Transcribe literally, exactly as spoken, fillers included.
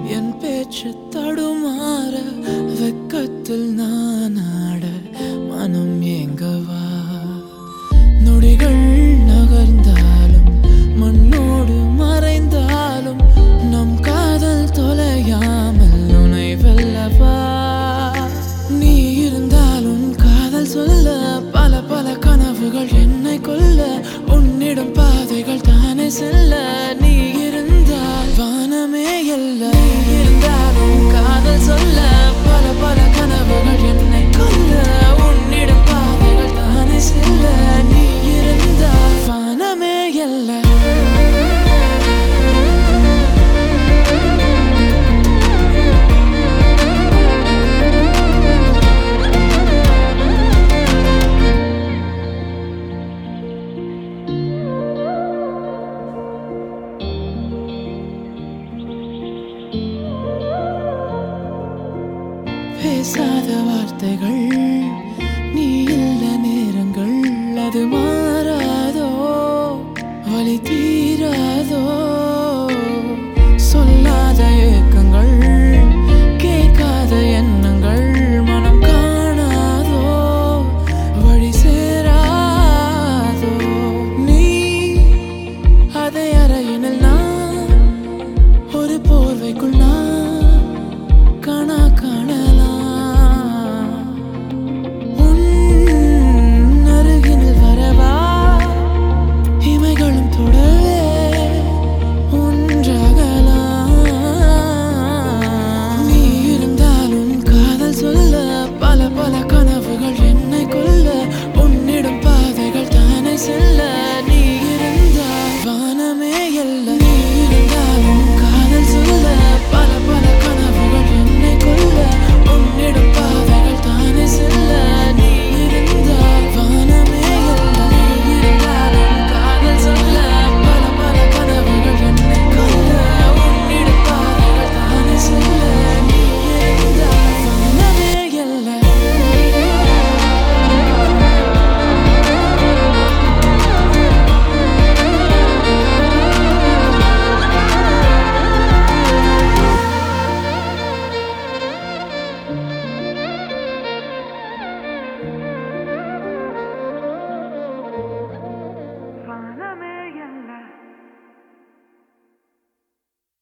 என் பேச்சு தடுமாற வெக்கத்தில் நான் ஆட மனம் ஏங்கவா நொடிகள் நகர்ந்தாலும் மண்ணோடு மறைந்தாலும் நம் காதல் தொலையாமல் உனை வெல்லவா நீ இருந்தாலும் காதல் சொல்ல பல பல கனவுகள் என்னை கொல்ல உன்னிடம் பாதைகள் தானே செல்ல நீ இருந்தால் வானமே அல்ல இருந்தாலும் காதல் சொல்ல பல பல கனவுகள் என்னை கொல்ல உன்னிடம் பாதைகள் தானே செல்ல நீ இருந்தால் வானமே அல்ல பேசாத வார்த்தைகள்